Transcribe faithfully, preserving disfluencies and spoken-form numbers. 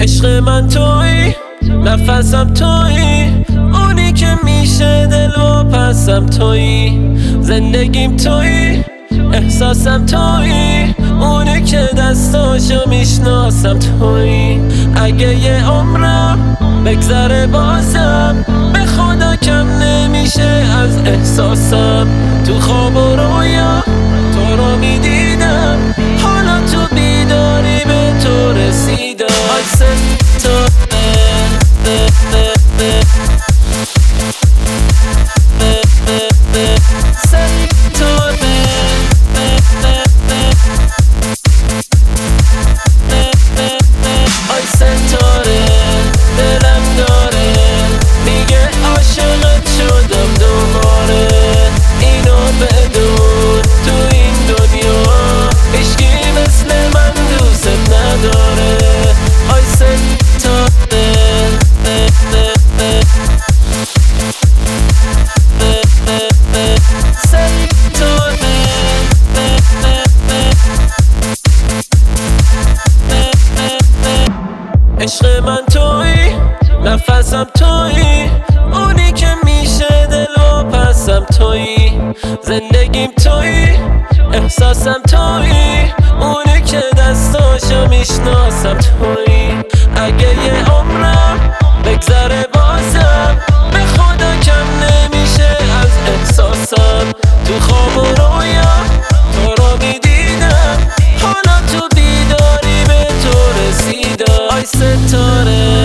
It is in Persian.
عشق من تویی، نفسم تویی، اونی که میشه دل و پسم تویی، زندگیم تویی، احساسم تویی، اونی که دستاشو میشناسم تویی. اگه یه عمرم بگذره بازم به خدا کم نمیشه از احساسم. تو خواب و رویا تو رو میدیدم، حالا تو بیداری به تو رسیدم. آی ستاره آی ستاره دلم داره میگه عاشقت شدم دوباره. اینو بدون تو این دنیا هیچکی مثل من دوست نداره. آی ستاره عشق من تویی، نفسم تویی، اونی که میشه دل و پسم تویی، زندگیم تویی، احساسم تویی، اونی که دستاشو میشناسم تویی. اگه یه عمرم بگذره بازم به خدا کم نمیشه از احساسم. تو خواب و رویا تو رو میدیدم، حالا تو بیداری به تو رسیدم. آی ستاره